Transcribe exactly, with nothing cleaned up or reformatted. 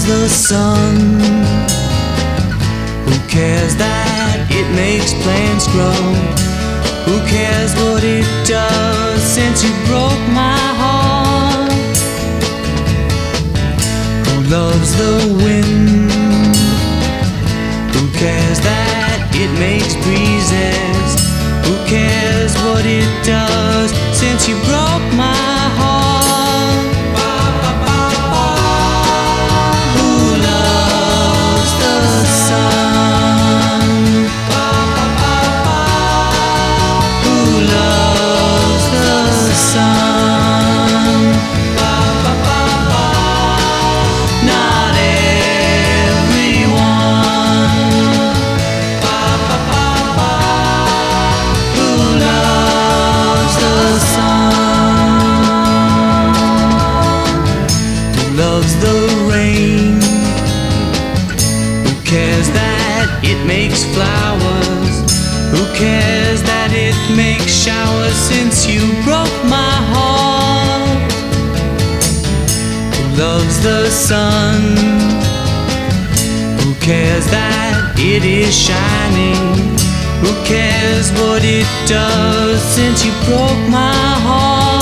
the sun? Who cares that it makes plants grow? Who cares what it does since you broke my heart? Who loves the wind? Who cares that it makes breezes? Who cares what it does since you broke my heart? Who loves the sun? Who loves the sun? Not everyone. Who loves the sun? Who loves the rain? Who cares that it makes flowers? Who cares that it makes showers since you broke my heart? Who loves the sun? Who cares that it is shining? Who cares what it does since you broke my heart?